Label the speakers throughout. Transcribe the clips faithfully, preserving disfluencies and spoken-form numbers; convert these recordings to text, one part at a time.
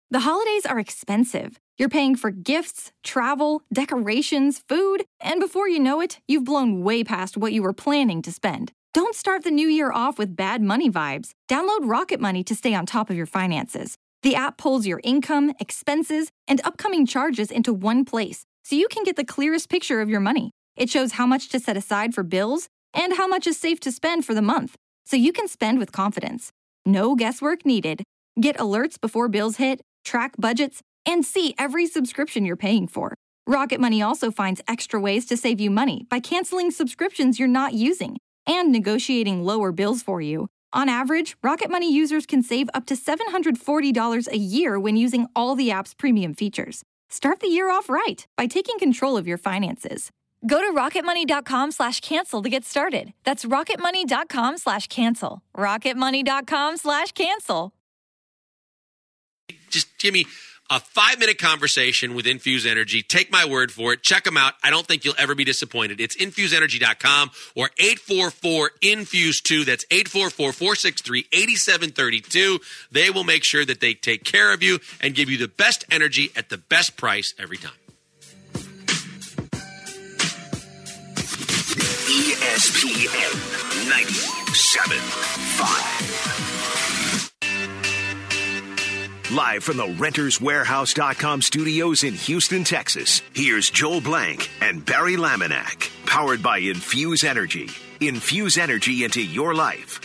Speaker 1: The holidays are expensive. You're paying for gifts, travel, decorations, food, and before you know it, you've blown way past what you were planning to spend. Don't start the new year off with bad money vibes. Download Rocket Money to stay on top of your finances. The app pulls your income, expenses, and upcoming charges into one place, so you can get the clearest picture of your money. It shows how much to set aside for bills and how much is safe to spend for the month, so you can spend with confidence. No guesswork needed. Get alerts before bills hit, track budgets, and see every subscription you're paying for. Rocket Money also finds extra ways to save you money by canceling subscriptions you're not using and negotiating lower bills for you. On average, Rocket Money users can save up to seven hundred forty dollars a year when using all the app's premium features. Start the year off right by taking control of your finances. Go to rocketmoney.com slash cancel to get started. That's rocketmoney.com slash cancel. rocketmoney.com slash cancel.
Speaker 2: Just give me a five-minute conversation with Infuse Energy. Take my word for it. Check them out. I don't think you'll ever be disappointed. It's infuse energy dot com or eight four four, infuse two. That's eight four four, four six three, eight seven three two. They will make sure that they take care of you and give you the best energy at the best price every time.
Speaker 3: E S P N ninety-seven point five. Live from the Renters Warehouse dot com studios in Houston, Texas, here's Joel Blank and Barry Laminack. Powered by Infuse Energy. Infuse energy into your life.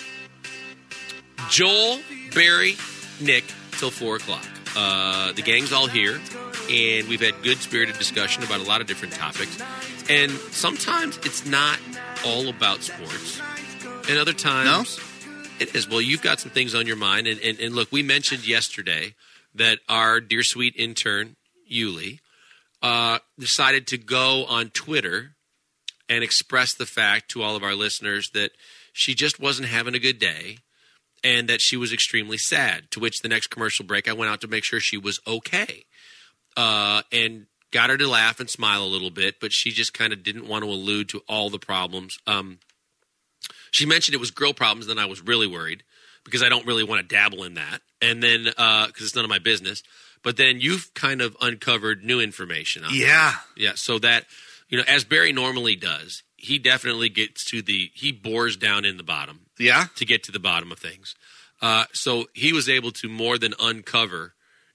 Speaker 2: Joel, Barry, Nick, till four o'clock. Uh, the gang's all here, and we've had good spirited discussion about a lot of different topics. And sometimes it's not all about sports. And other times... No? It is. Well, you've got some things on your mind. And, and, and look, we mentioned yesterday that our dear sweet intern, Yuli, uh, decided to go on Twitter and express the fact to all of our listeners that she just wasn't having a good day and that she was extremely sad, to which the next commercial break I went out to make sure she was okay uh, and got her to laugh and smile a little bit, but she just kind of didn't want to allude to all the problems. Um She mentioned it was girl problems, then I was really worried because I don't really want to dabble in that. And then, because uh, it's none of my business. But then you've kind of uncovered new information. On
Speaker 4: yeah.
Speaker 2: This. Yeah. So that, you know, as Barry normally does, he definitely gets to the, he bores down in the bottom.
Speaker 4: Yeah.
Speaker 2: To get to the bottom of things. Uh, so he was able to more than uncover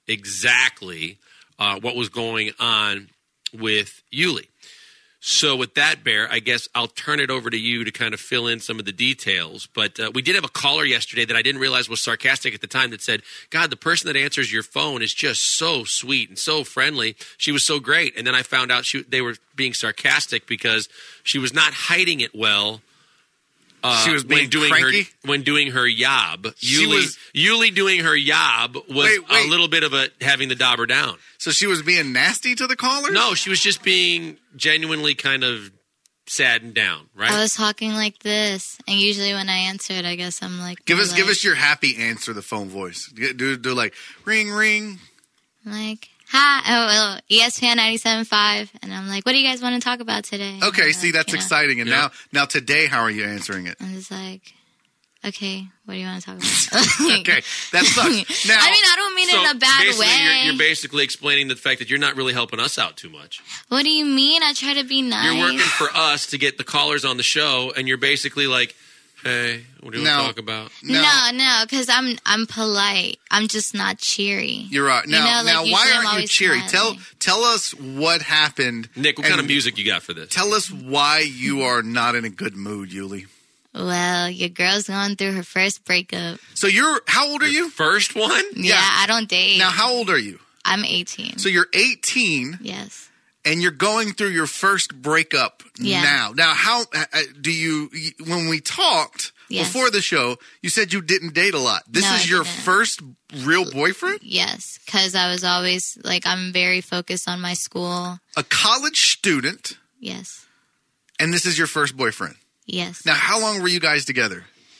Speaker 2: exactly uh, what was going on with Yuli. So with that, Bear, I guess I'll turn it over to you to kind of fill in some of the details. But uh, we did have a caller yesterday that I didn't realize was sarcastic at the time that said, God, the person that answers your phone is just so sweet and so friendly. She was so great. And then I found out she, they were being sarcastic because she was not hiding it well. Uh,
Speaker 4: she was being
Speaker 2: when doing
Speaker 4: cranky?
Speaker 2: her when doing her yob.
Speaker 4: She
Speaker 2: Yuli,
Speaker 4: was,
Speaker 2: Yuli doing her yob was
Speaker 4: wait, wait.
Speaker 2: a little bit of a having the dauber down.
Speaker 4: So she was being nasty to the caller?
Speaker 2: No, she was just being genuinely kind of sad and down, right?
Speaker 5: I was talking like this, and usually when I answer it, I guess I'm like,
Speaker 4: give us
Speaker 5: like,
Speaker 4: give us your happy answer the phone voice. Do do like ring ring.
Speaker 5: Like hi, oh, E S P N ninety-seven point five, and I'm like, what do you guys want to talk about today?
Speaker 4: Okay,
Speaker 5: like,
Speaker 4: see that's
Speaker 5: you know,
Speaker 4: exciting. And yeah. now now today, how are you answering it?
Speaker 5: I'm just like, okay, what do you want to talk about? like,
Speaker 4: okay, that sucks. Now,
Speaker 5: I mean, I don't mean
Speaker 2: so
Speaker 5: it in a bad
Speaker 2: basically
Speaker 5: way.
Speaker 2: You're, you're basically explaining the fact that you're not really helping us out too much.
Speaker 5: What do you mean? I try to be nice.
Speaker 2: You're working for us to get the callers on the show, and you're basically like, hey, what do you
Speaker 4: no,
Speaker 2: want to talk about?
Speaker 5: No, no, no, because I'm I'm polite. I'm just not cheery.
Speaker 4: You're right. Now,
Speaker 5: you know, like,
Speaker 4: now, why
Speaker 5: I'm
Speaker 4: aren't you cheery?
Speaker 5: Smiling.
Speaker 4: Tell tell us what happened,
Speaker 2: Nick. What kind of music you got for this?
Speaker 4: Tell us why you are not in a good mood, Yuli.
Speaker 5: Well, your girl's going through her first breakup.
Speaker 4: So you're how old are you?
Speaker 2: First one?
Speaker 5: Yeah, yeah, I don't date.
Speaker 4: Now, how old are you?
Speaker 5: I'm eighteen.
Speaker 4: So you're eighteen.
Speaker 5: Yes.
Speaker 4: And you're going through your first breakup yeah. now. Now, how uh, do you? When we talked. Yes. Before the show, you said you didn't date a lot. This
Speaker 5: no,
Speaker 4: is
Speaker 5: I
Speaker 4: your
Speaker 5: didn't.
Speaker 4: first real boyfriend?
Speaker 5: Yes, because I was always, like, I'm very focused on my school.
Speaker 4: A college student?
Speaker 5: Yes.
Speaker 4: And this is your first boyfriend?
Speaker 5: Yes.
Speaker 4: Now, how long were you guys together?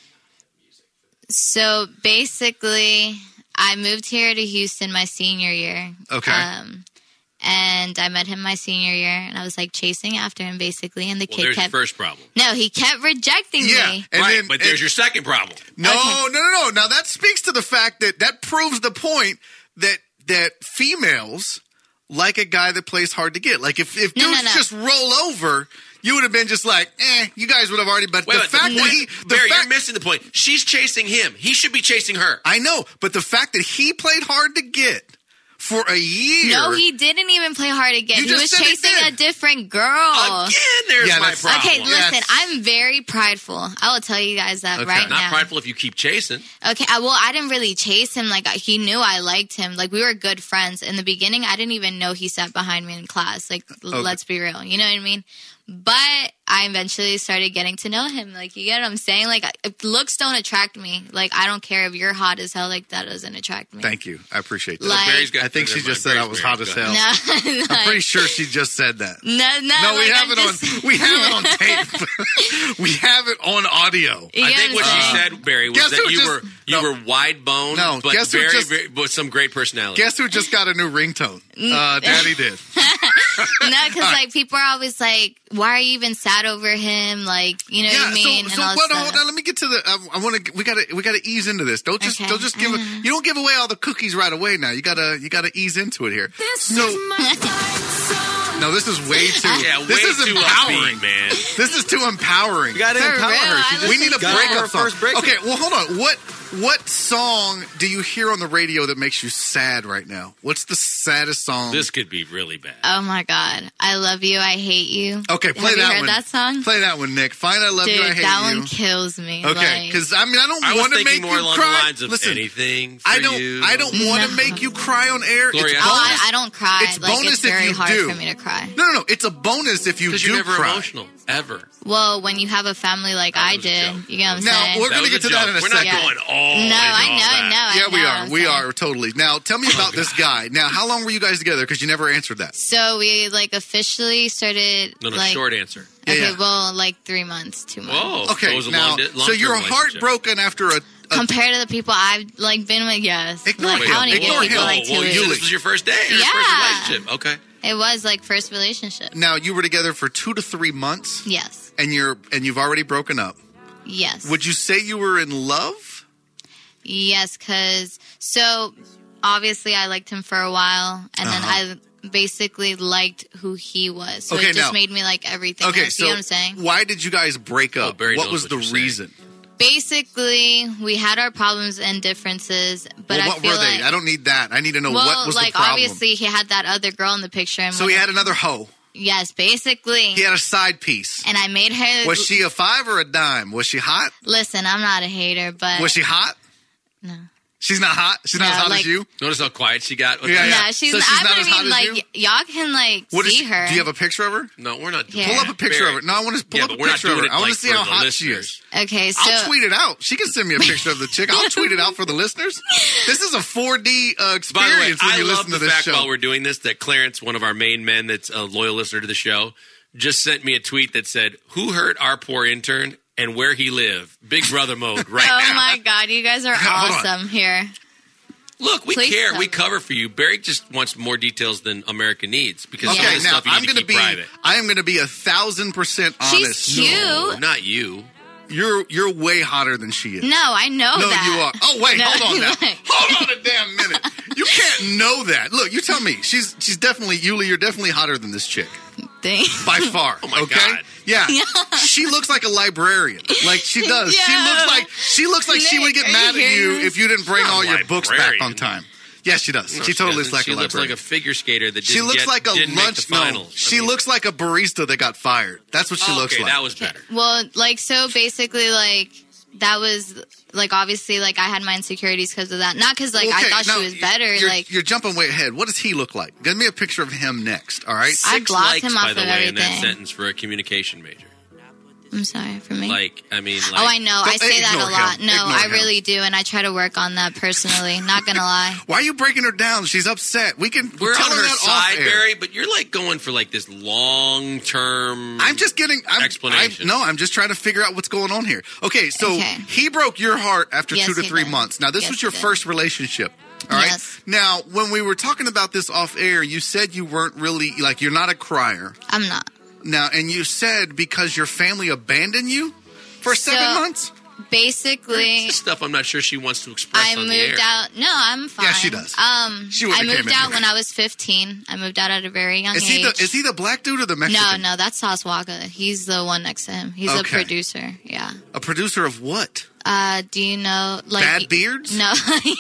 Speaker 5: So, basically, I moved here to Houston my senior year.
Speaker 4: Okay.
Speaker 5: Um, And I met him my senior year, and I was like chasing after him basically. And the
Speaker 2: well,
Speaker 5: kid
Speaker 2: there's
Speaker 5: kept.
Speaker 2: Your first problem.
Speaker 5: No, he kept rejecting
Speaker 4: yeah,
Speaker 5: me.
Speaker 4: And
Speaker 2: right,
Speaker 4: then,
Speaker 2: but there's
Speaker 4: and,
Speaker 2: your second problem.
Speaker 4: No,
Speaker 5: okay.
Speaker 4: no, no, no. Now that speaks to the fact that that proves the point that that females like a guy that plays hard to get. Like if, if
Speaker 5: no,
Speaker 4: dudes
Speaker 5: no, no.
Speaker 4: just roll over, you would have been just like, eh, you guys would have already. But
Speaker 2: Wait,
Speaker 4: the
Speaker 2: wait,
Speaker 4: fact
Speaker 2: the
Speaker 4: that
Speaker 2: point,
Speaker 4: he, the
Speaker 2: Barry,
Speaker 4: fact,
Speaker 2: you're missing the point. She's chasing him. He should be chasing her.
Speaker 4: I know, but the fact that he played hard to get for a year.
Speaker 5: No, he didn't even play hard to get.
Speaker 4: You
Speaker 5: He
Speaker 4: just
Speaker 5: was
Speaker 4: said he
Speaker 5: chasing
Speaker 4: did.
Speaker 5: a different girl.
Speaker 2: Again, there's
Speaker 4: Yeah,
Speaker 2: my
Speaker 4: that's-
Speaker 2: problem.
Speaker 5: Okay, listen,
Speaker 4: Yes.
Speaker 5: I'm very prideful. I will tell you guys that
Speaker 4: Okay.
Speaker 5: right
Speaker 2: Not
Speaker 5: now.
Speaker 2: prideful if you keep chasing.
Speaker 5: Okay, I, well, I didn't really chase him. Like, I- he knew I liked him. Like, we were good friends. In the beginning, I didn't even know he sat behind me in class. Like, l-
Speaker 4: Okay.
Speaker 5: let's be real. You know what I mean? But I eventually started getting to know him. Like, you get what I'm saying? Like, I- if looks don't attract me. Like, I don't care if you're hot as hell. Like, that doesn't attract me.
Speaker 4: Thank you. I appreciate that.
Speaker 5: Like-
Speaker 2: Barry's got,
Speaker 4: I think she
Speaker 2: never
Speaker 4: just
Speaker 2: mind.
Speaker 4: said I
Speaker 2: Barry's
Speaker 4: was
Speaker 2: Barry.
Speaker 4: hot as
Speaker 2: Go
Speaker 4: hell.
Speaker 2: ahead.
Speaker 5: No,
Speaker 4: I'm pretty sure she just said that.
Speaker 5: No, no.
Speaker 4: No, we
Speaker 5: like,
Speaker 4: have
Speaker 5: I'm
Speaker 4: it
Speaker 5: just-
Speaker 4: on. We have it on tape. We have it on audio.
Speaker 5: You
Speaker 2: I
Speaker 5: get
Speaker 2: think what
Speaker 5: I'm
Speaker 2: she
Speaker 5: saying?
Speaker 2: said, Barry, was
Speaker 4: Guess
Speaker 2: that
Speaker 4: who
Speaker 2: you
Speaker 4: just-
Speaker 2: were you
Speaker 4: no.
Speaker 2: were wide boned,
Speaker 4: No,
Speaker 2: but
Speaker 4: guess who
Speaker 2: very,
Speaker 4: just-
Speaker 2: very with some great personality.
Speaker 4: Guess who just got a new ringtone? Uh, Daddy did.
Speaker 5: No, because like people are always like, "Why are you even sad over him?" Like, you know what I mean?
Speaker 4: So,
Speaker 5: and
Speaker 4: so
Speaker 5: all
Speaker 4: what,
Speaker 5: this
Speaker 4: hold
Speaker 5: stuff.
Speaker 4: on. Let me get to the. I, I want to. We got to. We got to ease into this. Don't just.
Speaker 5: Okay.
Speaker 4: Don't just give. A, you don't give away all the cookies right away. Now you gotta. You gotta ease into it here. So no, this is way too.
Speaker 2: yeah,
Speaker 4: this
Speaker 2: way
Speaker 4: is
Speaker 2: too
Speaker 4: empowering.
Speaker 2: upbeat, man.
Speaker 4: This is too empowering.
Speaker 6: You got to
Speaker 5: For
Speaker 6: empower
Speaker 5: real,
Speaker 6: her. She
Speaker 5: I
Speaker 6: just
Speaker 4: We need a
Speaker 6: got
Speaker 4: breakup
Speaker 6: her
Speaker 4: song.
Speaker 6: first breakup.
Speaker 4: Okay, well, hold on. What what song do you hear on the radio that makes you sad right now? What's the saddest song?
Speaker 2: This could be really bad.
Speaker 5: Oh my god, I love you, I hate you.
Speaker 4: Okay, play
Speaker 5: Have
Speaker 4: that
Speaker 5: you heard
Speaker 4: one.
Speaker 5: that song?
Speaker 4: Play that one, Nick. Fine, I love
Speaker 5: Dude,
Speaker 4: you. I hate
Speaker 5: that
Speaker 4: you.
Speaker 5: one kills me.
Speaker 4: Okay,
Speaker 5: like-
Speaker 4: because I mean, I don't
Speaker 2: I was
Speaker 4: want to
Speaker 2: thinking
Speaker 4: make
Speaker 2: more
Speaker 4: you
Speaker 2: along
Speaker 4: cry.
Speaker 2: the lines of
Speaker 4: Listen,
Speaker 2: anything for
Speaker 4: I don't.
Speaker 2: you.
Speaker 4: I don't want to
Speaker 5: No.
Speaker 4: make you cry on air.
Speaker 2: Gloria,
Speaker 4: it's
Speaker 5: Oh,
Speaker 4: bonus.
Speaker 5: I, I don't cry.
Speaker 4: It's
Speaker 5: like
Speaker 4: bonus
Speaker 5: it's
Speaker 4: if
Speaker 5: very
Speaker 4: you
Speaker 5: hard
Speaker 4: do.
Speaker 5: for me to cry.
Speaker 4: No, no, no. It's a bonus if you
Speaker 2: Because
Speaker 4: do
Speaker 2: you're never
Speaker 4: cry.
Speaker 2: emotional ever.
Speaker 5: Well, when you have a family like
Speaker 2: That
Speaker 5: I
Speaker 2: was a
Speaker 5: did,
Speaker 2: joke.
Speaker 5: you know what I'm
Speaker 4: Now,
Speaker 5: saying?
Speaker 4: we're
Speaker 2: That
Speaker 4: gonna
Speaker 2: was
Speaker 4: get
Speaker 2: a
Speaker 4: to that
Speaker 2: joke.
Speaker 4: in a
Speaker 2: We're
Speaker 4: second.
Speaker 2: not going all
Speaker 5: no,
Speaker 2: into
Speaker 5: I
Speaker 2: all
Speaker 5: know,
Speaker 2: that.
Speaker 5: no, I
Speaker 4: Yeah, we
Speaker 5: know
Speaker 4: are.
Speaker 5: what
Speaker 4: We
Speaker 5: I'm saying.
Speaker 4: are totally. Now, tell me about this guy. Now, how long were you guys together? Because you never answered that.
Speaker 5: So we like officially started.
Speaker 2: No, no,
Speaker 5: like,
Speaker 2: short answer.
Speaker 4: Yeah,
Speaker 5: Okay,
Speaker 4: yeah.
Speaker 5: well, like three months, two months.
Speaker 2: Whoa.
Speaker 4: Okay,
Speaker 2: So it was a
Speaker 4: now,
Speaker 2: long, di-
Speaker 4: so
Speaker 2: long-term
Speaker 4: you're
Speaker 2: relationship.
Speaker 4: heartbroken after a. a
Speaker 5: Compared to the people I've like been with, yes.
Speaker 4: Ignore
Speaker 5: like
Speaker 4: him.
Speaker 5: I don't even
Speaker 4: Ignore
Speaker 5: give people
Speaker 4: him.
Speaker 5: like
Speaker 2: Oh,
Speaker 5: two
Speaker 2: well, you said
Speaker 5: weeks.
Speaker 2: this was your first day, your
Speaker 5: Yeah.
Speaker 2: first relationship. Okay.
Speaker 5: It was like first relationship.
Speaker 4: now you were together for two to three months,
Speaker 5: Yes.
Speaker 4: and you're and you've already broken up.
Speaker 5: Yes.
Speaker 4: Would you say you were in love?
Speaker 5: Yes, because so obviously I liked him for a while, and
Speaker 4: Uh-huh.
Speaker 5: then I basically liked who he was. So
Speaker 4: Okay,
Speaker 5: it just
Speaker 4: now-
Speaker 5: made me like everything.
Speaker 4: Okay,
Speaker 5: else,
Speaker 4: so
Speaker 5: you know what I'm saying?
Speaker 4: why did you guys break
Speaker 2: Oh,
Speaker 4: up?
Speaker 2: Barry
Speaker 4: what
Speaker 2: knows
Speaker 4: was
Speaker 2: what
Speaker 4: the
Speaker 2: you're saying.
Speaker 4: reason?
Speaker 5: Basically, we had our problems and differences, but
Speaker 4: well,
Speaker 5: I
Speaker 4: what
Speaker 5: feel
Speaker 4: were
Speaker 5: like
Speaker 4: they? I don't need that. I need to know
Speaker 5: well,
Speaker 4: what was
Speaker 5: like
Speaker 4: the problem.
Speaker 5: obviously he had that other girl in the picture, and
Speaker 4: so
Speaker 5: when-
Speaker 4: he had another hoe.
Speaker 5: yes, basically,
Speaker 4: He had a side piece.
Speaker 5: and I made her.
Speaker 4: Was she a five or a dime? Was she hot?
Speaker 5: Listen, I'm not a hater, but
Speaker 4: Was she hot?
Speaker 5: no.
Speaker 4: She's not hot. She's not
Speaker 5: No,
Speaker 4: as hot
Speaker 5: like-
Speaker 4: as you.
Speaker 2: Notice how quiet she got? with
Speaker 4: Yeah,
Speaker 2: that?
Speaker 4: yeah.
Speaker 5: No, she's,
Speaker 4: So she's
Speaker 5: I
Speaker 4: not
Speaker 5: mean,
Speaker 4: as hot as
Speaker 5: like
Speaker 4: you?
Speaker 5: y- y'all can like
Speaker 4: What is
Speaker 5: see
Speaker 4: she-
Speaker 5: her.
Speaker 4: Do you have a picture of her?
Speaker 2: No, we're not doing
Speaker 5: Here.
Speaker 4: Pull up a picture
Speaker 2: Barry.
Speaker 4: of her. No, I want to pull
Speaker 2: Yeah,
Speaker 4: up
Speaker 2: but
Speaker 4: a
Speaker 2: we're not
Speaker 4: picture of
Speaker 2: doing
Speaker 4: her.
Speaker 2: it
Speaker 4: I want
Speaker 2: like
Speaker 4: to see
Speaker 2: for
Speaker 4: how
Speaker 2: the
Speaker 4: hot
Speaker 2: listeners.
Speaker 4: she is.
Speaker 5: Okay, so
Speaker 4: I'll tweet it out. She can send me a picture of the chick. I'll tweet it out for the listeners. This is a four D uh,
Speaker 2: By the way,
Speaker 4: experience when
Speaker 2: I
Speaker 4: you
Speaker 2: love
Speaker 4: listen
Speaker 2: the
Speaker 4: to this
Speaker 2: fact
Speaker 4: show.
Speaker 2: while we're doing this that Clarence, one of our main men that's a loyal listener to the show, just sent me a tweet that said, "Who hurt our poor intern and where he live? Big brother mode right
Speaker 5: oh
Speaker 2: now."
Speaker 5: my god, you guys are
Speaker 4: Hold on.
Speaker 5: awesome here.
Speaker 2: Look, we
Speaker 5: Please
Speaker 2: care.
Speaker 5: tell
Speaker 2: We
Speaker 5: me.
Speaker 2: cover for you. Barry just wants more details than America needs because some of
Speaker 4: Okay,
Speaker 2: this
Speaker 4: now
Speaker 2: stuff you
Speaker 4: I'm
Speaker 2: need to
Speaker 4: going to
Speaker 2: keep
Speaker 4: be.
Speaker 2: private.
Speaker 4: I am going to be a thousand percent honest.
Speaker 5: She's cute.
Speaker 2: No, not you.
Speaker 4: You're you're way hotter than she is.
Speaker 5: No, I know
Speaker 4: No,
Speaker 5: that.
Speaker 4: you are. Oh wait,
Speaker 5: No,
Speaker 4: hold on now.
Speaker 5: like-
Speaker 4: Hold on a damn minute. You can't know that. Look, you tell me. She's she's definitely Yuli. You're definitely hotter than this chick
Speaker 5: Dang.
Speaker 4: by far.
Speaker 2: Oh my
Speaker 4: okay?
Speaker 2: God.
Speaker 4: Yeah. She looks like a librarian. Like she does. She
Speaker 5: Yeah.
Speaker 4: looks like she looks like she
Speaker 5: Nick,
Speaker 4: would get
Speaker 5: are
Speaker 4: mad
Speaker 5: you
Speaker 4: at you
Speaker 5: hearing
Speaker 4: if you didn't bring
Speaker 2: Not
Speaker 4: all
Speaker 2: a
Speaker 4: your books back on
Speaker 2: librarian.
Speaker 4: time. Yes, she does.
Speaker 2: No,
Speaker 4: she totally
Speaker 2: doesn't.
Speaker 4: looks like
Speaker 2: she
Speaker 4: a
Speaker 2: looks
Speaker 4: librarian.
Speaker 2: like a figure skater that didn't
Speaker 4: she looks
Speaker 2: get,
Speaker 4: like a
Speaker 2: didn't make
Speaker 4: lunch.
Speaker 2: the finals.
Speaker 4: No, she
Speaker 2: I mean,
Speaker 4: looks like a barista that got fired. That's what she
Speaker 2: okay,
Speaker 4: looks like.
Speaker 2: that was better.
Speaker 5: Well, like so basically like that was like obviously like I had my insecurities because of that. Not because like I
Speaker 4: Okay,
Speaker 5: thought
Speaker 4: now,
Speaker 5: she was better.
Speaker 4: You're,
Speaker 5: like
Speaker 4: you're jumping way ahead. What does he look like? Give me a picture of him next. All right.
Speaker 5: I
Speaker 2: Six
Speaker 5: blocked
Speaker 2: likes,
Speaker 5: him
Speaker 2: by
Speaker 5: off
Speaker 2: the
Speaker 5: of
Speaker 2: way, in that
Speaker 5: everything.
Speaker 2: sentence for a communication major.
Speaker 5: I'm sorry for me.
Speaker 2: Like, I mean, like,
Speaker 5: oh, I know. I
Speaker 4: Don't-
Speaker 5: say that
Speaker 4: ignore
Speaker 5: a lot.
Speaker 4: him.
Speaker 5: No,
Speaker 4: Ignore
Speaker 5: I
Speaker 4: him.
Speaker 5: really do, and I try to work on that personally. Not gonna lie.
Speaker 4: Why are you breaking her down? She's upset. We can
Speaker 2: We're
Speaker 4: tell
Speaker 2: on
Speaker 4: her
Speaker 2: her
Speaker 4: that
Speaker 2: side,
Speaker 4: off air.
Speaker 2: Barry, but you're like going for like this long term.
Speaker 4: I'm just getting I'm,
Speaker 2: Explanation.
Speaker 4: I'm, no, I'm just trying to figure out what's going on here. Okay, so
Speaker 5: Okay.
Speaker 4: he broke your heart after
Speaker 5: Yes,
Speaker 4: two to
Speaker 5: he
Speaker 4: three
Speaker 5: did.
Speaker 4: months. Now, this
Speaker 5: Yes,
Speaker 4: was your
Speaker 5: he did.
Speaker 4: first relationship. All right.
Speaker 5: Yes.
Speaker 4: Now, when we were talking about this off air, you said you weren't really like you're not a crier.
Speaker 5: I'm not.
Speaker 4: Now, and you said because your family abandoned you for
Speaker 5: So-
Speaker 4: seven months.
Speaker 5: basically,
Speaker 2: stuff I'm not sure she wants to express
Speaker 5: I
Speaker 2: on
Speaker 5: moved
Speaker 2: the air.
Speaker 5: out. No, I'm fine.
Speaker 4: Yeah, she does.
Speaker 5: Um,
Speaker 4: she
Speaker 5: I moved out when I was fifteen. I moved out at a very young
Speaker 4: is
Speaker 5: age.
Speaker 4: He the, is he the black dude or the Mexican?
Speaker 5: No, no, that's Sauce Walker. He's the one next to him. He's
Speaker 4: Okay.
Speaker 5: a producer. Yeah.
Speaker 4: A producer of what?
Speaker 5: Uh, do you know like
Speaker 4: Bad Beards?
Speaker 5: No.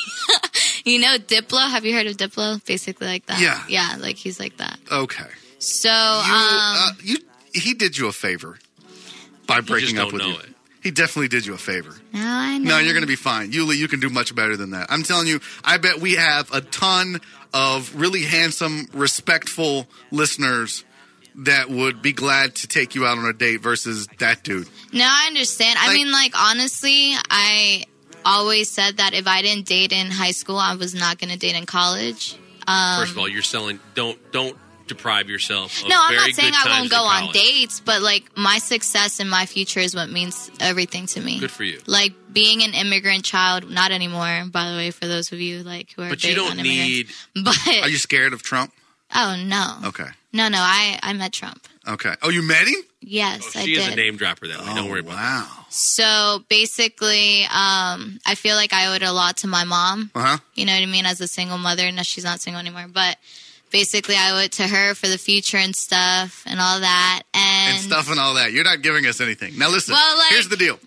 Speaker 5: You know Diplo? Have you heard of Diplo? Basically like that.
Speaker 4: Yeah.
Speaker 5: Yeah, like he's like that.
Speaker 4: Okay.
Speaker 5: So,
Speaker 4: You,
Speaker 5: um,
Speaker 4: uh, you, he did you a favor by breaking
Speaker 2: just
Speaker 4: up
Speaker 2: don't
Speaker 4: with
Speaker 2: know
Speaker 4: you.
Speaker 2: it.
Speaker 4: He definitely did you a favor.
Speaker 5: now I know.
Speaker 4: No, you're going to be fine. Yuli, you can do much better than that. I'm telling you, I bet we have a ton of really handsome, respectful listeners that would be glad to take you out on a date versus that dude.
Speaker 5: No, I understand. I
Speaker 4: Like-
Speaker 5: mean, like, honestly, I always said that if I didn't date in high school, I was not going to date in college. Um,
Speaker 2: First of all, you're selling. Don't don't deprive yourself. Of
Speaker 5: no, I'm
Speaker 2: very
Speaker 5: not saying
Speaker 2: good
Speaker 5: I
Speaker 2: times
Speaker 5: won't go
Speaker 2: in
Speaker 5: on
Speaker 2: college.
Speaker 5: dates, but, like, my success and my future is what means everything to me.
Speaker 2: Good for you.
Speaker 5: Like, being an immigrant child, not anymore, by the way, for those of you, like, who are
Speaker 2: But you
Speaker 5: big
Speaker 2: don't
Speaker 5: on immigrants.
Speaker 2: need.
Speaker 5: But,
Speaker 4: Are you scared of Trump?
Speaker 5: oh, no.
Speaker 4: Okay.
Speaker 5: No, no, I, I met Trump.
Speaker 4: Okay. Oh, you met him?
Speaker 5: Yes,
Speaker 2: Oh,
Speaker 5: I
Speaker 2: she
Speaker 5: did.
Speaker 2: is a name dropper that way. Don't worry about it.
Speaker 4: Wow.
Speaker 5: So basically, um, I feel like I owed a lot to my mom.
Speaker 4: Uh-huh.
Speaker 5: You know what I mean? As a single mother. No, she's not single anymore. But basically, I owe it to her for the future and stuff and all that. And,
Speaker 4: And stuff and all that. You're not giving us anything. Now listen,
Speaker 5: Well, like-
Speaker 4: here's the deal.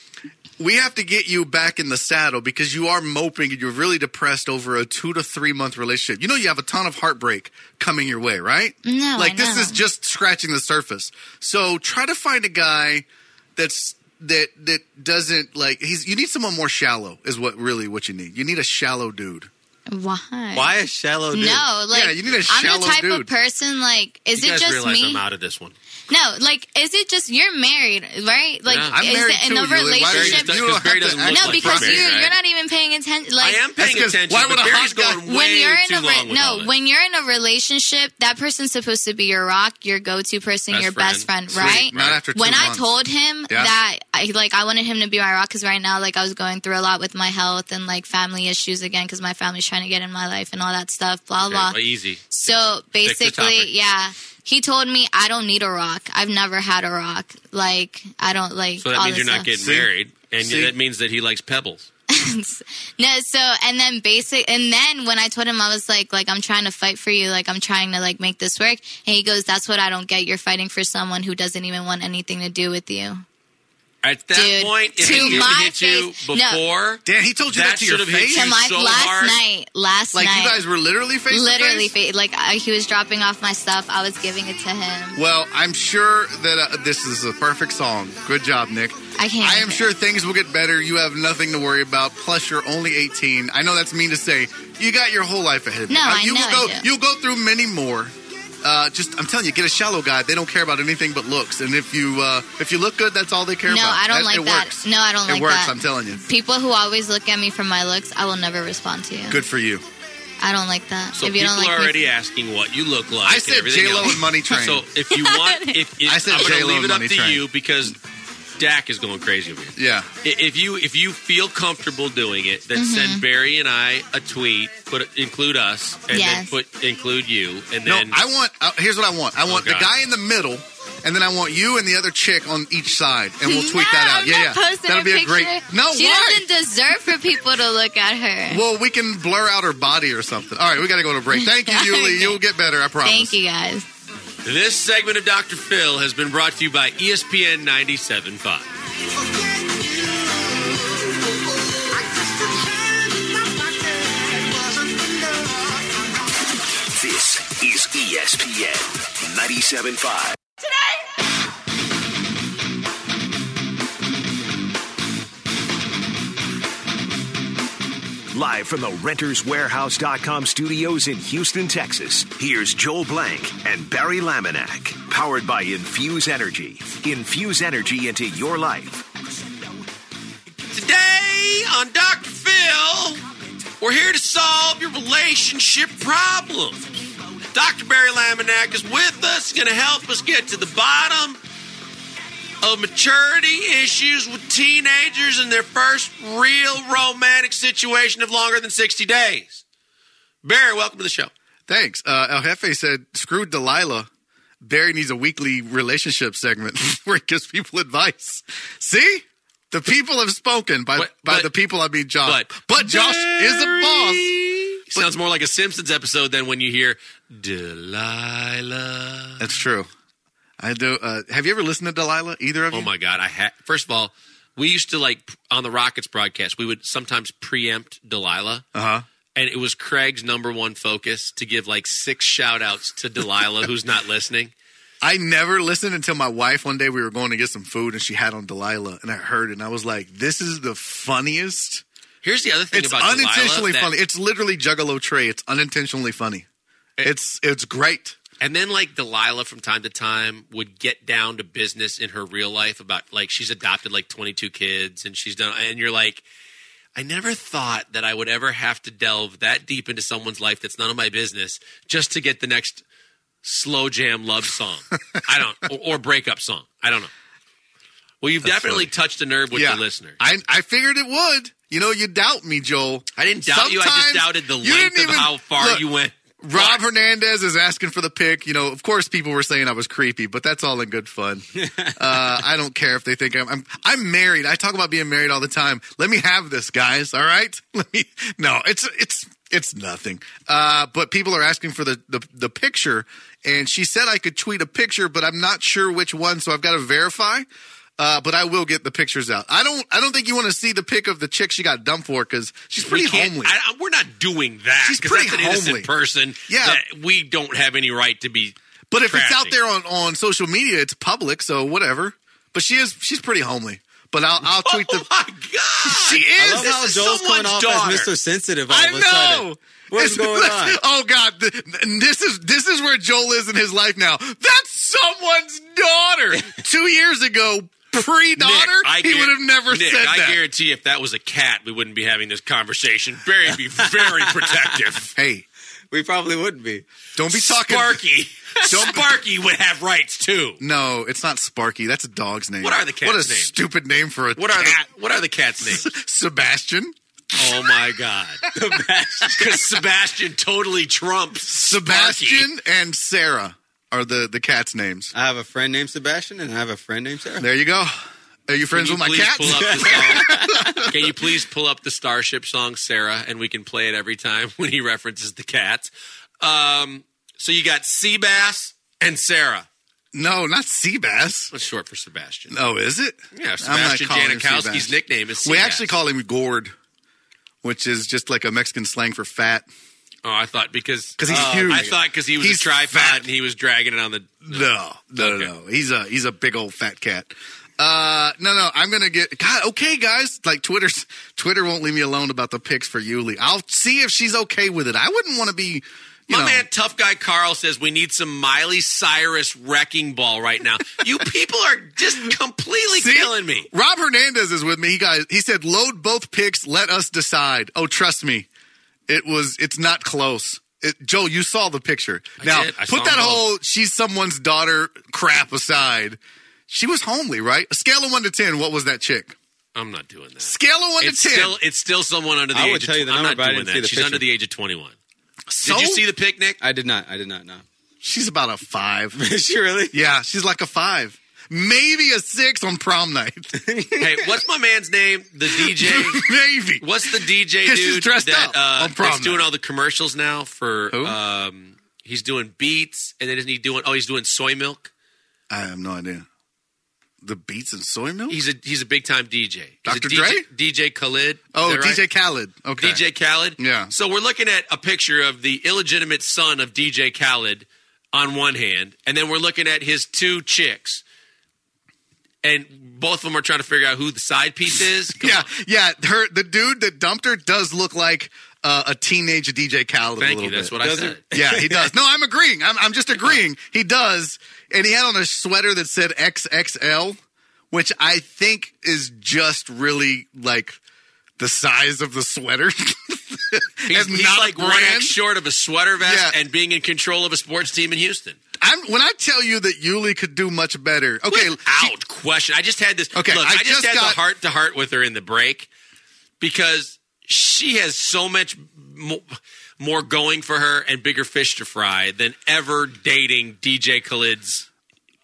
Speaker 4: We have to get you back in the saddle because you are moping and you're really depressed over a two to three month relationship. You know you have a ton of heartbreak coming your way, right?
Speaker 5: No,
Speaker 4: like
Speaker 5: I
Speaker 4: this
Speaker 5: know.
Speaker 4: is just scratching the surface. So try to find a guy that's that that doesn't like he's. You need someone more shallow is what really what you need. You need a shallow dude.
Speaker 5: Why?
Speaker 2: Why a shallow dude?
Speaker 5: No, like
Speaker 4: Yeah, you need a
Speaker 5: I'm
Speaker 4: shallow
Speaker 5: the type
Speaker 4: dude.
Speaker 5: of person. Like, is
Speaker 2: You
Speaker 5: it
Speaker 2: guys
Speaker 5: just
Speaker 2: realize
Speaker 5: me?
Speaker 2: I'm out of this one.
Speaker 5: No, like, is it just you're married, right? Like,
Speaker 2: Yeah.
Speaker 4: I'm
Speaker 5: is
Speaker 4: married
Speaker 5: it in
Speaker 4: too,
Speaker 5: a
Speaker 4: Yuli. Why do you-
Speaker 5: relationship?
Speaker 4: you
Speaker 2: Because
Speaker 4: don't
Speaker 2: Barry
Speaker 4: have to
Speaker 2: doesn't
Speaker 4: act
Speaker 2: look
Speaker 5: No,
Speaker 2: like
Speaker 5: because
Speaker 2: married,
Speaker 5: you're
Speaker 2: right?
Speaker 5: you're not even paying attention. Like,
Speaker 2: I am paying
Speaker 4: That's 'cause
Speaker 2: attention.
Speaker 4: why
Speaker 2: but
Speaker 4: would a
Speaker 2: Barry's
Speaker 4: hot guy-
Speaker 2: going way
Speaker 5: when you're in
Speaker 2: too
Speaker 5: a re-
Speaker 2: long with all
Speaker 5: no,
Speaker 2: this.
Speaker 5: when you're in a relationship, that person's supposed to be your rock, your go-to person,
Speaker 2: Best
Speaker 5: your
Speaker 2: friend.
Speaker 5: best friend,
Speaker 2: Sweet.
Speaker 5: right?
Speaker 4: Not after two
Speaker 5: when I
Speaker 4: months.
Speaker 5: told him
Speaker 4: Yeah.
Speaker 5: that I like I wanted him to be my rock because right now like I was going through a lot with my health and like family issues again because my family's trying to get in my life and all that stuff, blah
Speaker 2: Okay,
Speaker 5: blah.
Speaker 2: well, easy.
Speaker 5: So
Speaker 2: Stick to topic.
Speaker 5: basically, yeah. He told me I don't need a rock. I've never had a rock. Like I don't like.
Speaker 2: So that
Speaker 5: all
Speaker 2: means
Speaker 5: this
Speaker 2: you're not
Speaker 5: stuff.
Speaker 2: getting
Speaker 4: See?
Speaker 2: married, and
Speaker 4: See?
Speaker 2: that means that he likes pebbles.
Speaker 5: No, so and then basic and then when I told him I was like like I'm trying to fight for you, like I'm trying to like make this work, and he goes, "That's what I don't get. You're fighting for someone who doesn't even want anything to do with you."
Speaker 2: At that
Speaker 5: Dude,
Speaker 2: point, if
Speaker 5: to
Speaker 2: he didn't
Speaker 5: my
Speaker 2: hit you
Speaker 5: face- no.
Speaker 2: before,
Speaker 4: Dan, he told you that,
Speaker 2: That
Speaker 4: to your
Speaker 2: should have hit
Speaker 4: face?
Speaker 2: you
Speaker 5: To my
Speaker 2: so
Speaker 5: last
Speaker 2: hard.
Speaker 5: night, last
Speaker 4: Like
Speaker 5: night,
Speaker 4: you guys were literally face to
Speaker 5: literally
Speaker 4: face?
Speaker 5: fa- like I, he was dropping off my stuff. I was giving it to him.
Speaker 4: Well, I'm sure that uh, this is a perfect song. Good job, Nick.
Speaker 5: I can't.
Speaker 4: I am
Speaker 5: even-
Speaker 4: sure things will get better. You have nothing to worry about. Plus, you're only eighteen. I know that's mean to say. You got your whole life ahead of you.
Speaker 5: No,
Speaker 4: Uh,
Speaker 5: I
Speaker 4: you
Speaker 5: know
Speaker 4: will go.
Speaker 5: I do.
Speaker 4: You'll go through many more. Uh, just, I'm telling you, get a shallow guy. They don't care about anything but looks. And if you uh, if you look good, that's all they care
Speaker 5: No,
Speaker 4: about.
Speaker 5: I don't
Speaker 4: That-
Speaker 5: like
Speaker 4: it
Speaker 5: that.
Speaker 4: Works.
Speaker 5: No, I don't
Speaker 4: it
Speaker 5: like
Speaker 4: works.
Speaker 5: that.
Speaker 4: I'm telling you.
Speaker 5: People who always look at me for my looks, I will never respond to you.
Speaker 4: Good for you.
Speaker 5: I don't like that.
Speaker 2: so
Speaker 5: if you
Speaker 2: people
Speaker 5: don't like
Speaker 2: are
Speaker 5: me-
Speaker 2: already asking what you look like.
Speaker 4: I
Speaker 2: and
Speaker 4: said
Speaker 2: everything
Speaker 4: J Lo
Speaker 2: else.
Speaker 4: and Money Train.
Speaker 2: So if you want, if, if
Speaker 4: I said
Speaker 2: I'm going to
Speaker 4: J-Lo
Speaker 2: leave
Speaker 4: and
Speaker 2: it up
Speaker 4: Money
Speaker 2: to
Speaker 4: Train.
Speaker 2: you because Dak is going crazy over here.
Speaker 4: Yeah.
Speaker 2: I- If you if you feel comfortable doing it, then
Speaker 5: Mm-hmm.
Speaker 2: send Barry and I a tweet. Put include us, and then
Speaker 5: Yes.
Speaker 2: put include you, and
Speaker 4: No,
Speaker 2: then
Speaker 4: I want. Uh, here's what I want. I want
Speaker 2: Oh,
Speaker 4: the
Speaker 2: God.
Speaker 4: guy in the middle, and then I want you and the other chick on each side, and we'll tweet
Speaker 5: no,
Speaker 4: that out.
Speaker 5: I'm
Speaker 4: yeah,
Speaker 5: not
Speaker 4: yeah.
Speaker 5: posting
Speaker 4: That'll
Speaker 5: a
Speaker 4: be a
Speaker 5: picture.
Speaker 4: great. No,
Speaker 5: she
Speaker 4: why?
Speaker 5: doesn't deserve for people to look at her.
Speaker 4: Well, we can blur out her body or something. All right, we got to go to break. Thank you, Yuli.
Speaker 5: Okay.
Speaker 4: You'll get better. I promise.
Speaker 5: Thank you, guys.
Speaker 2: this segment of Doctor Phil has been brought to you by E S P N ninety-seven point five.
Speaker 3: This is E S P N ninety-seven point five. Live from the Renters Warehouse dot com studios in Houston, Texas, here's Joel Blank and Barry Laminack. Powered by Infuse Energy. Infuse energy into your life.
Speaker 2: Today on Doctor Phil, we're here to solve your relationship problem. Doctor Barry Laminack is with us, going to help us get to the bottom of maturity issues with teenagers in their first real romantic situation of longer than sixty days. Barry, welcome to the show.
Speaker 4: Thanks. Uh, El Jefe said, "Screw Delilah. Barry needs a weekly relationship segment where he gives people advice." See? The people have spoken. By
Speaker 2: But-
Speaker 4: by
Speaker 2: but-
Speaker 4: the people, I mean Josh.
Speaker 2: but-
Speaker 4: But, Josh is a boss.
Speaker 2: Sounds more like a Simpsons episode than when you hear Delilah.
Speaker 4: That's true. I do. Uh, have you ever listened to Delilah? Either of you?
Speaker 2: Oh my God! I had first of all, we used to like on the Rockets broadcast. We would sometimes preempt Delilah,
Speaker 4: Uh huh.
Speaker 2: and it was Craig's number one focus to give like six shout outs to Delilah, who's not listening.
Speaker 4: I never listened until my wife one day we were going to get some food and she had on Delilah and I heard it and I was like, this is the funniest.
Speaker 2: Here's the other thing
Speaker 4: It's
Speaker 2: about
Speaker 4: unintentionally
Speaker 2: Delilah that-
Speaker 4: funny. It's literally Juggalo Trey. It's unintentionally funny. It's it's great.
Speaker 2: And then, like, Delilah from time to time would get down to business in her real life about, like, she's adopted, like, twenty-two kids, and she's done, and you're like, I never thought that I would ever have to delve that deep into someone's life that's none of my business just to get the next slow jam love song. I don't, or, or breakup song. I don't know. Well, you've
Speaker 4: That's
Speaker 2: definitely
Speaker 4: funny.
Speaker 2: touched a nerve with
Speaker 4: yeah.
Speaker 2: the listener.
Speaker 4: I I figured it would. You know, you doubt me, Joel.
Speaker 2: I didn't doubt you. I just
Speaker 4: Sometimes
Speaker 2: doubted the
Speaker 4: you
Speaker 2: length
Speaker 4: didn't
Speaker 2: of
Speaker 4: even-
Speaker 2: how far
Speaker 4: look,
Speaker 2: you went.
Speaker 4: Rob Hernandez is asking for the pick. You know, of course, people were saying I was creepy, but that's all in good fun. uh, I don't care if they think I'm, I'm. I'm married. I talk about being married all the time. Let me have this, guys. All right. Let me. No, it's it's it's nothing. Uh, but people are asking for the, the the picture, and she said I could tweet a picture, but I'm not sure which one, so I've got to verify. Uh, but I will get the pictures out. I don't. I don't think you want to see the pic of the chick she got dumped for because she's pretty
Speaker 2: We can't-
Speaker 4: homely.
Speaker 2: I, I- we're not doing that.
Speaker 4: She's
Speaker 2: 'cause
Speaker 4: pretty
Speaker 2: that's an innocent
Speaker 4: homely.
Speaker 2: person.
Speaker 4: Yeah.
Speaker 2: that we don't have any right to be.
Speaker 4: But if it's out
Speaker 2: trashing.
Speaker 4: there on, on social media, it's public, so whatever. But she is she's pretty homely. But I'll I'll tweet
Speaker 2: Oh
Speaker 4: the.
Speaker 2: my God!
Speaker 4: She
Speaker 6: I
Speaker 4: is.
Speaker 6: love
Speaker 2: This
Speaker 6: how
Speaker 2: is
Speaker 6: Joel's coming
Speaker 2: someone's
Speaker 6: off
Speaker 2: daughter.
Speaker 6: as Mister Sensitive all
Speaker 4: I
Speaker 6: of a sudden.
Speaker 4: know.
Speaker 6: What's
Speaker 4: It's-
Speaker 6: going on?
Speaker 4: Oh God! th- This is this is where Joel is in his life now. That's someone's daughter. Two years ago, pre-daughter,
Speaker 2: Nick, I
Speaker 4: he
Speaker 2: guar-
Speaker 4: would have never
Speaker 2: Nick,
Speaker 4: said
Speaker 2: I
Speaker 4: that.
Speaker 2: guarantee if that was a cat, we wouldn't be having this conversation. Barry'd be very protective.
Speaker 4: Hey,
Speaker 6: We probably wouldn't be.
Speaker 4: don't be talking.
Speaker 2: Sparky. Sparky would have rights too.
Speaker 4: No, it's not Sparky. That's a dog's name.
Speaker 2: What are the cat's
Speaker 4: What a
Speaker 2: names?
Speaker 4: stupid name for a
Speaker 2: What are
Speaker 4: cat.
Speaker 2: the What are the cats' names?
Speaker 4: Sebastian.
Speaker 2: Oh my God! Because Sebastian totally trumps Sparky.
Speaker 4: Sebastian and Sarah are the, the cat's names.
Speaker 6: I have a friend named Sebastian and I have a friend named Sarah.
Speaker 4: There you go. Are you friends
Speaker 2: Can you
Speaker 4: with my
Speaker 2: please
Speaker 4: cats?
Speaker 2: pull up the song? Can you please pull up the Starship song, Sarah, and we can play it every time when he references the cats? Um, so you got Seabass and Sarah.
Speaker 4: No, not Seabass.
Speaker 2: That's short for Sebastian.
Speaker 4: Oh, is it?
Speaker 2: Yeah,
Speaker 4: I'm not
Speaker 2: Sebastian
Speaker 4: calling him
Speaker 2: Janikowski's
Speaker 4: Seabass.
Speaker 2: nickname is Seabass.
Speaker 4: We actually call him Gord, which is just like a Mexican slang for fat.
Speaker 2: Oh, I thought because
Speaker 4: 'Cause he's
Speaker 2: uh,
Speaker 4: huge.
Speaker 2: I thought because he was
Speaker 4: He's
Speaker 2: a tripod
Speaker 4: fat.
Speaker 2: and he was dragging it on the.
Speaker 4: No, no,
Speaker 2: Okay.
Speaker 4: no. He's a he's a big old fat cat. Uh, no, no. I'm gonna get God. Okay, guys. Like Twitter's Twitter won't leave me alone about the picks for Yuli. I'll see if she's okay with it. I wouldn't want to be. You
Speaker 2: My
Speaker 4: know,
Speaker 2: man, tough guy Carl says we need some Miley Cyrus wrecking ball right now. You people are just completely
Speaker 4: See?
Speaker 2: killing me.
Speaker 4: Rob Hernandez is with me. He guys, he said, "Load both picks. Let us decide." Oh, trust me, it was. It's not close. It, Joe, you saw the picture.
Speaker 2: I
Speaker 4: now,
Speaker 2: did. I saw
Speaker 4: put that
Speaker 2: them both.
Speaker 4: whole "she's someone's daughter" crap aside. She was homely, right? A scale of one to ten. What was that chick?
Speaker 2: I'm not doing that.
Speaker 4: Scale of one
Speaker 2: It's
Speaker 4: to ten.
Speaker 2: still it's still someone under the
Speaker 6: I
Speaker 2: age
Speaker 6: would
Speaker 2: of
Speaker 6: tell you the
Speaker 2: I'm
Speaker 6: number,
Speaker 2: not
Speaker 6: but I
Speaker 2: doing
Speaker 6: didn't see
Speaker 2: that.
Speaker 6: the
Speaker 2: She's
Speaker 6: picture.
Speaker 2: under the age of twenty-one.
Speaker 4: So?
Speaker 2: Did you see the picnic?
Speaker 6: I did not. I did not know.
Speaker 4: She's about a five.
Speaker 6: Is she really?
Speaker 4: Yeah, she's like a five. Maybe a six on prom night.
Speaker 2: Hey, what's my man's name? The D J.
Speaker 4: Maybe.
Speaker 2: What's the D J
Speaker 4: 'Cause
Speaker 2: dude
Speaker 4: she's dressed
Speaker 2: that
Speaker 4: up
Speaker 2: uh,
Speaker 4: on prom
Speaker 2: that's doing
Speaker 4: night.
Speaker 2: all the commercials now for?
Speaker 4: Who?
Speaker 2: Um, he's doing beats, and then isn't he doing? Oh, he's doing soy milk.
Speaker 4: I have no idea. The beets and soy milk?
Speaker 2: He's a he's a big time D J. He's
Speaker 4: Doctor
Speaker 2: a D J,
Speaker 4: Dre?
Speaker 2: D J Khalid. Is
Speaker 4: Oh,
Speaker 2: that right?
Speaker 4: D J Khaled. Okay.
Speaker 2: D J Khaled.
Speaker 4: Yeah.
Speaker 2: So we're looking at a picture of the illegitimate son of D J Khaled on one hand, and then we're looking at his two chicks, and both of them are trying to figure out who the side piece is. Come
Speaker 4: Yeah,
Speaker 2: on.
Speaker 4: yeah. Her the dude that dumped her does look like uh, a teenage D J Khaled. a
Speaker 2: Thank
Speaker 4: little
Speaker 2: you. That's
Speaker 4: bit.
Speaker 2: what I
Speaker 6: Does
Speaker 2: said.
Speaker 6: it?
Speaker 4: Yeah, he does. No, I'm agreeing. I'm, I'm just agreeing. He does, and he had on a sweater that said X X L, which I think is just really like the size of the sweater.
Speaker 2: He's,
Speaker 4: And
Speaker 2: he's
Speaker 4: not a
Speaker 2: like one
Speaker 4: brand.
Speaker 2: X short of a sweater vest
Speaker 4: Yeah.
Speaker 2: and being in control of a sports team in Houston.
Speaker 4: I'm, when I tell you that Yuli could do much better, okay,
Speaker 2: Without question. I just had this.
Speaker 4: Okay,
Speaker 2: look,
Speaker 4: I
Speaker 2: I, just,
Speaker 4: just
Speaker 2: had
Speaker 4: got-
Speaker 2: the heart to heart with her in the break because she has so much mo- more going for her and bigger fish to fry than ever dating D J Khaled's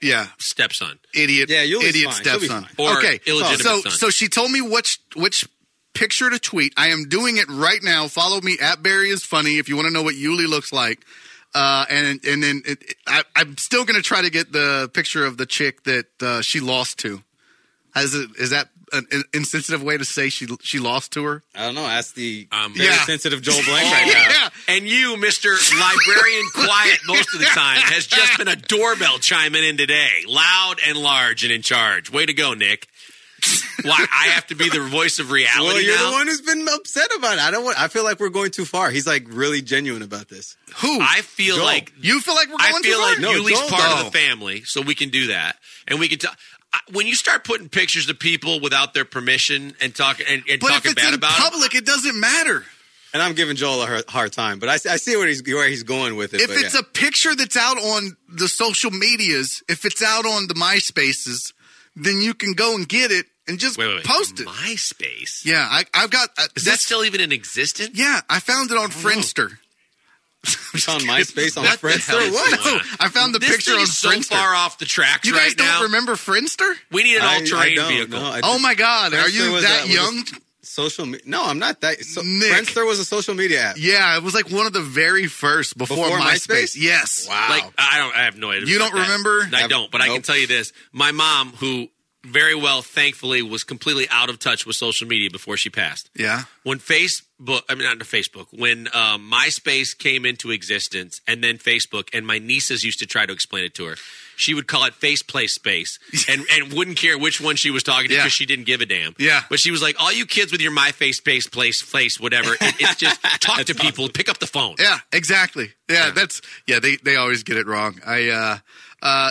Speaker 4: Yeah.
Speaker 2: stepson.
Speaker 4: Idiot.
Speaker 6: Yeah, Yuli's
Speaker 4: idiot
Speaker 6: fine. She'll be
Speaker 4: stepson.
Speaker 6: fine.
Speaker 2: Or
Speaker 4: okay.
Speaker 2: illegitimate
Speaker 4: so,
Speaker 2: son.
Speaker 4: so she told me which which picture to tweet. I am doing it right now. Follow me at Barry is Funny if you want to know what Yuli looks like. Uh, and and then it, it, I, I'm still going to try to get the picture of the chick that uh, she lost to. Is, it, is that an, an insensitive way to say she she lost to her?
Speaker 6: I don't know. Ask the
Speaker 2: Um,
Speaker 6: very
Speaker 4: yeah.
Speaker 6: sensitive Joel Blank
Speaker 2: Oh,
Speaker 6: right now.
Speaker 4: Yeah.
Speaker 2: And you, Mister Librarian Quiet most of the time, has just been a doorbell chiming in today. Loud and large and in charge. Way to go, Nick. Why, I have to be the voice of reality
Speaker 6: Well, you're
Speaker 2: now?
Speaker 6: the one who's been upset about it. I don't want. I feel like we're going too far. He's like really genuine about this.
Speaker 4: Who?
Speaker 2: I feel
Speaker 6: Joel.
Speaker 2: like
Speaker 4: you feel like we're
Speaker 2: I
Speaker 4: going
Speaker 2: feel
Speaker 4: too far?
Speaker 2: like
Speaker 6: No,
Speaker 2: Yuli's
Speaker 6: Joel,
Speaker 2: part
Speaker 4: though.
Speaker 2: of the family, so we can do that, and we can talk. When you start putting pictures of people without their permission and talking and, and
Speaker 4: But if
Speaker 2: talking
Speaker 4: it's
Speaker 2: bad
Speaker 4: in
Speaker 2: about 'em,
Speaker 4: public, it doesn't matter.
Speaker 6: And I'm giving Joel a hard- hard time, but I, see- I see where he's where he's going with it.
Speaker 4: If
Speaker 6: but
Speaker 4: it's
Speaker 6: yeah.
Speaker 4: a picture that's out on the social medias, if it's out on the MySpaces, then you can go and get it and just
Speaker 2: wait, wait, wait.
Speaker 4: post it.
Speaker 2: MySpace.
Speaker 4: Yeah, I, I've got. Uh,
Speaker 2: Is
Speaker 4: this-
Speaker 2: that still even in existence?
Speaker 4: Yeah, I found it on Friendster.
Speaker 6: It's on MySpace on
Speaker 2: What the
Speaker 6: Friendster.
Speaker 2: hell is
Speaker 6: What?
Speaker 2: going on?
Speaker 4: I found the
Speaker 2: This
Speaker 4: picture
Speaker 2: thing
Speaker 4: on
Speaker 2: is so
Speaker 4: Friendster.
Speaker 2: far off the tracks
Speaker 4: You guys
Speaker 2: right
Speaker 4: don't
Speaker 2: now.
Speaker 4: remember Friendster?
Speaker 2: We need an
Speaker 6: I- I
Speaker 2: all-terrain
Speaker 6: don't,
Speaker 2: vehicle.
Speaker 6: no, I-
Speaker 4: Oh my God, are
Speaker 6: Friendster
Speaker 4: you
Speaker 6: was
Speaker 4: that
Speaker 6: a- was a-
Speaker 4: young?
Speaker 6: Social media? No, I'm not that. So,
Speaker 4: Nick.
Speaker 6: Friendster was a social media app.
Speaker 4: Yeah, it was like one of the very first before,
Speaker 6: Before
Speaker 4: MySpace.
Speaker 6: MySpace?
Speaker 4: Yes.
Speaker 6: Wow.
Speaker 2: Like I don't, I have no idea.
Speaker 4: You
Speaker 2: about
Speaker 4: don't
Speaker 2: that.
Speaker 4: remember?
Speaker 2: I don't, but I can
Speaker 6: Nope.
Speaker 2: tell you this: my mom, who very well, thankfully, was completely out of touch with social media before she passed.
Speaker 4: Yeah.
Speaker 2: When Facebook, I mean not Facebook, when um, MySpace came into existence, and then Facebook, and my nieces used to try to explain it to her. She would call it Face Place Space, and and wouldn't care which one she was talking to
Speaker 4: Yeah.
Speaker 2: because she didn't give a damn.
Speaker 4: Yeah.
Speaker 2: But she was like, all you kids with your My Face Space Place Place whatever, it, it's just talk to people, pick up the phone.
Speaker 4: Yeah, exactly. Yeah, that's yeah. They they always get it wrong. I uh uh.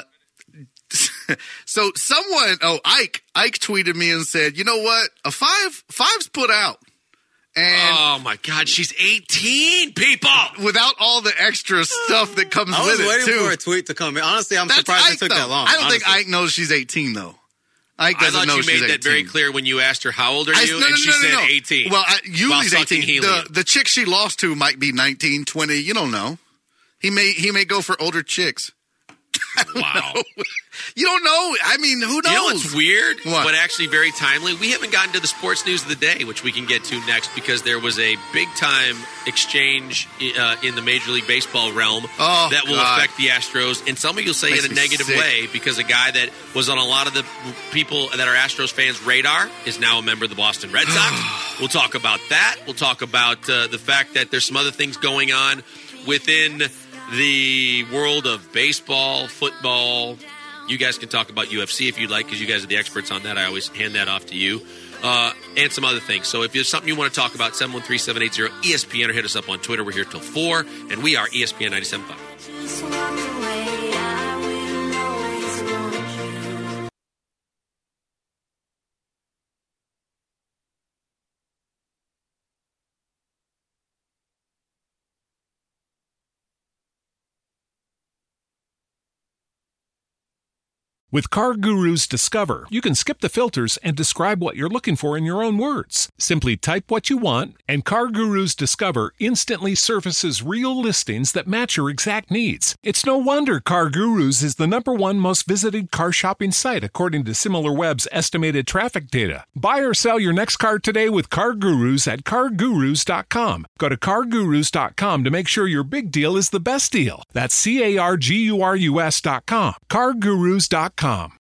Speaker 4: So someone, oh Ike, Ike tweeted me and said, you know what, a five five's put out, and
Speaker 2: Oh my God, she's eighteen, people.
Speaker 4: without all the extra stuff that comes
Speaker 6: I was
Speaker 4: with it
Speaker 6: waiting
Speaker 4: too.
Speaker 6: for a tweet to come in. Honestly, I'm
Speaker 4: That's
Speaker 6: surprised
Speaker 4: Ike,
Speaker 6: it took
Speaker 4: though.
Speaker 6: that long.
Speaker 4: I don't think
Speaker 6: honestly.
Speaker 4: Ike knows she's eighteen though. Ike
Speaker 2: I
Speaker 4: doesn't
Speaker 2: thought
Speaker 4: know
Speaker 2: you
Speaker 4: she's
Speaker 2: made that very
Speaker 4: eighteen.
Speaker 2: clear when you asked her how old are
Speaker 4: I-
Speaker 2: you,
Speaker 4: no, no,
Speaker 2: and she
Speaker 4: no, no,
Speaker 2: said
Speaker 4: no.
Speaker 2: eighteen.
Speaker 4: Well, I,
Speaker 2: while
Speaker 4: Yuli's
Speaker 2: sucking
Speaker 4: eighteen.
Speaker 2: helium.
Speaker 4: The the chick she lost to might be nineteen, twenty. You don't know. He may he may go for older chicks.
Speaker 2: Wow.
Speaker 4: You don't know. I mean, who knows?
Speaker 2: You know what's weird,
Speaker 4: What?
Speaker 2: but actually very timely? We haven't gotten to the sports news of the day, which we can get to next because there was a big-time exchange uh, in the Major League Baseball realm
Speaker 4: Oh,
Speaker 2: that will
Speaker 4: God.
Speaker 2: affect the Astros. And some of you will say
Speaker 4: Makes
Speaker 2: in a
Speaker 4: me
Speaker 2: negative
Speaker 4: sick.
Speaker 2: way because a guy that was on a lot of the people that are Astros fans' radar is now a member of the Boston Red Sox. We'll talk about that. We'll talk about uh, the fact that there's some other things going on within the world of baseball, football. You guys can talk about U F C if you'd like because you guys are the experts on that. I always hand that off to you. Uh, and some other things. So if there's something you want to talk about, seven one three, seven eight zero, E S P N or hit us up on Twitter. We're here till four, and we are E S P N ninety-seven point five.
Speaker 7: Just walk away, I will always want you.
Speaker 8: With CarGurus Discover, you can skip the filters and describe what you're looking for in your own words. Simply type what you want, and CarGurus Discover instantly surfaces real listings that match your exact needs. It's no wonder CarGurus is the number one most visited car shopping site according to SimilarWeb's estimated traffic data. Buy or sell your next car today with CarGurus at car gurus dot com. Go to car gurus dot com to make sure your big deal is the best deal. That's C A R G U R U S dot com. car gurus dot com.